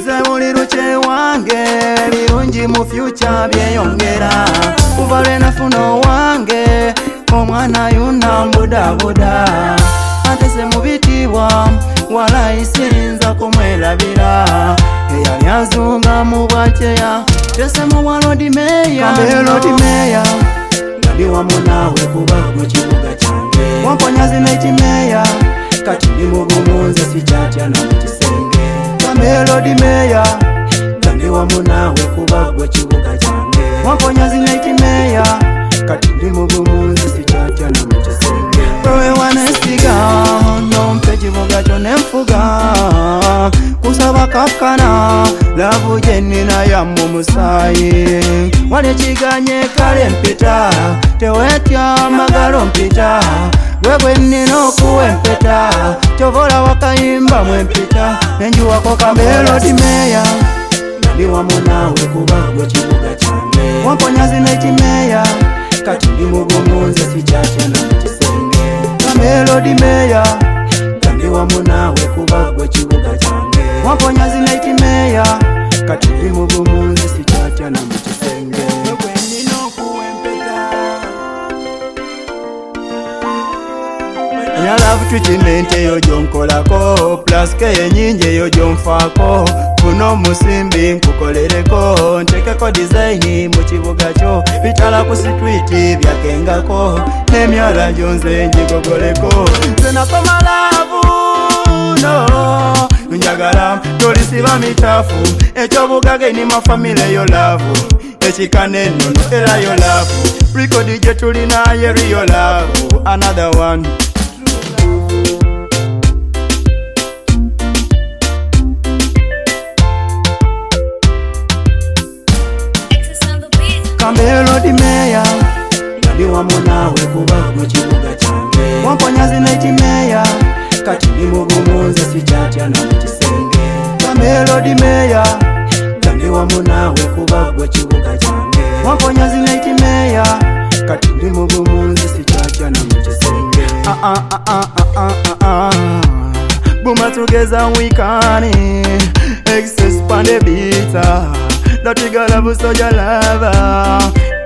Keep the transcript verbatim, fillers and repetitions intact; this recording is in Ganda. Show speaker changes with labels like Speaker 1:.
Speaker 1: nze buli luce wange birungi mu future byeyongera kuva lwe nafuna wange omwana yuna mbudabuda atese mu bitibwa walayisinza kumwelabira eyali azunga mu bwaceya tese mu bwa Lord Mayor kambe Lord Mayor ndi wamu nawe kuba mu kibuga cyange wamponya zineti Mayor kati ndi mu bumunze sikyatya na mu kisenge kambe Lord Mayor ndi wamu nawe kuba mu kibuga cyange wamponya zineti Mayor kati ndi mu bumunze sikyatya na mu kisenge wewe wanesiga nompe kibuga kyo nemfuga kusaba kakana lavu jenina ya mumusayi wale chiganye kale mpita tewetya magalo mpita wewe nino kuwe mpita chovola wakayimba mwempita nenju wako kambe Lord Mayor ndi wamu nawe kuba mu kibuga cyange wamponya zineti Mayor kati ndi mu bumunze sikyatya na mu kisenge kambe Lord Mayor ndi wamu nawe kuba mu kibuga cyange wamponya zineti Mayor kati ndi mu bumunze sikyatya na mu kisenge wewe nino kuwe mpita nyalavu tukimente yo jonkolako plus ke yenyinje yo jonfako kuno musimbi nkukolereko ntekeko design mu kibuga kyo bitala ku street byakengako nemyala jonze njigogoleko nze nakoma lavu no njagala tolisiba mitafu ekyo bugage ni mafamile yo lavu ekikane nono era yo lavu record je tulina ye yo lavu another one kambe Lord Mayor ndi wamu nawe kuba mu kibuga cyange wamponya zineti Mayor kati ndi mu bumunze sikyatya na mu kisenge kambe Lord Mayor ndi wamu nawe kuba mu kibuga cyange wamponya zineti Mayor kati ndi mu bumunze sikyatya na mu kisenge ah ah ah ah ah ah buma together we can excess pande bita that we got love so ya lava